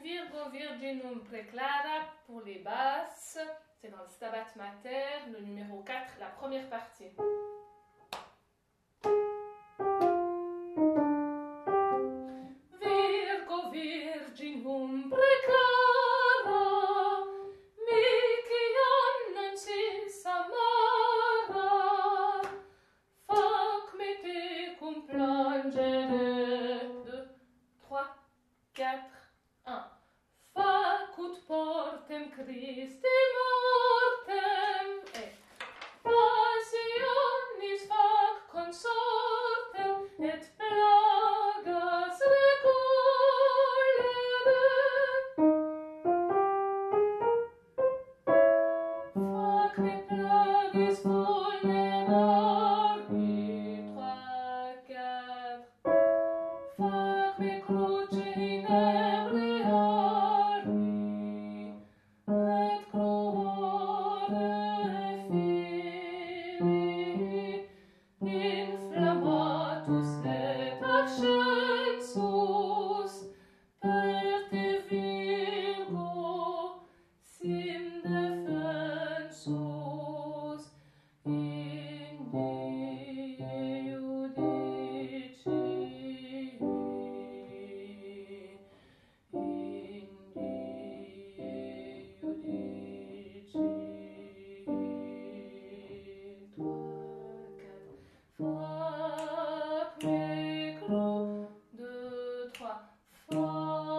Virgo Virginum Preclara pour les basses. C'est dans le Stabat Mater, le numéro 4, la première partie. Virgo Virginum Preclara, mihi annuncis amara, fac me tecum plangere. 2, 3, 4, 1. Facut portem Christi mortem, et passionis fac consortem, et plagas recolere. Fac me plagis vulnerari. 3, 4. Fac me cruce inebriari, et cruore filii, inflammatus et accensus, per te Virgo, sim defensus, in die judici. Fac me cru, 2, 3.